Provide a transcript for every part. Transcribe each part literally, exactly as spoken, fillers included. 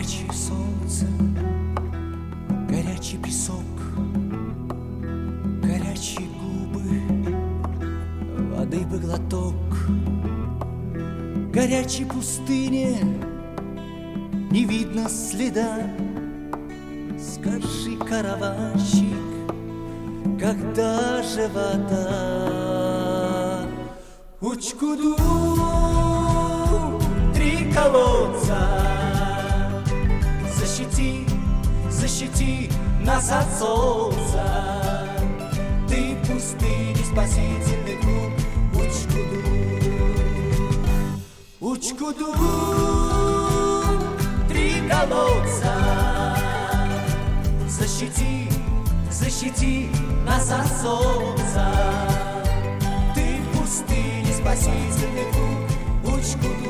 Горячее солнце, горячий песок, горячие губы, воды бы глоток. Горячей пустыне не видно следа. Скажи, караванщик, когда же вода? Учкуду, три колодца, защити, защити нас от солнца. Ты пустыни, спасительный круг. Учкуду, Учкуду, три колодца, защити, защити нас от солнца. Ты в пустыне, спасительный круг. Учкуду.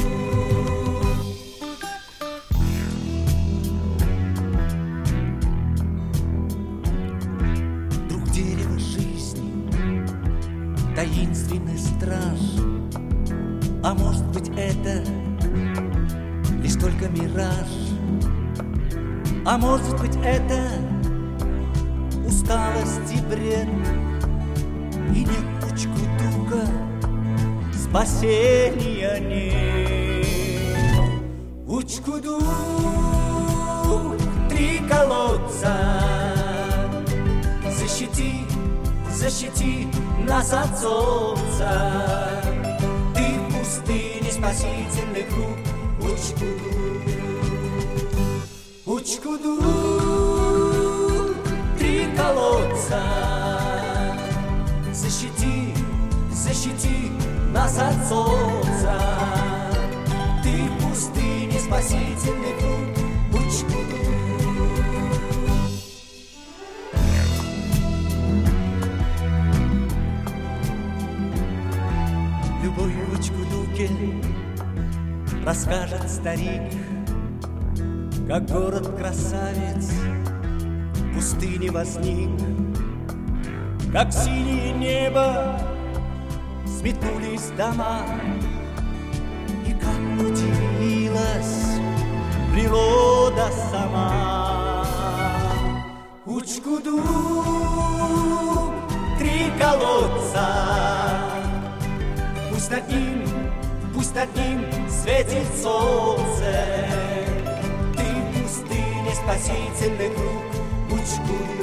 Друг дерева жизни, таинственный страж. А может быть, это лишь только мираж? А может быть, это усталость и бред? И нет Учкудука, спасения нет. Учкуду, три колодца, защити, защити нас от солнца. Пустыни, спасительный круг. Учкуду, Учкуду, три колодца, защити, защити нас от солнца. Ты в пустыне, спасительный круг. Учкуду. Любовь в Учкудуке расскажет старик, как город-красавец в пустыне возник, как синее небо сметнулись дома, и как удивилась природа сама. Учкуду, три колодца, пусть над ним, пусть над ним светит солнце. Ты в пустыне, спасительный круг. Учкуду,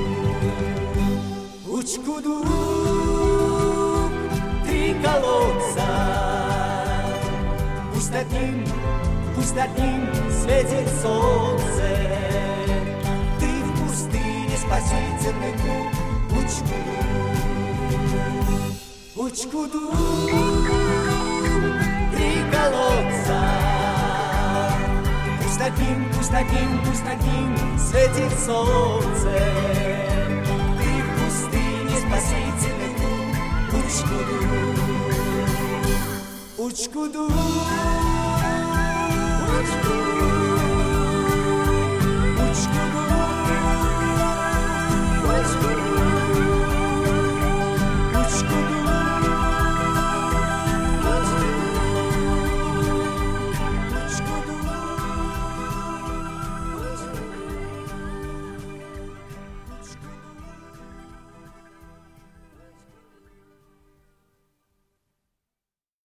Учкуду, три колодца, пусть над ним, пусть над ним светит солнце. Ты в пустыне, спасительный круг. Учкуду, Учкуду, три колодца, пусть над ним, пусть над ним, пусть над ним светит солнце. Ты в пустыне, спасительный круг. Учкуду, Учкуду.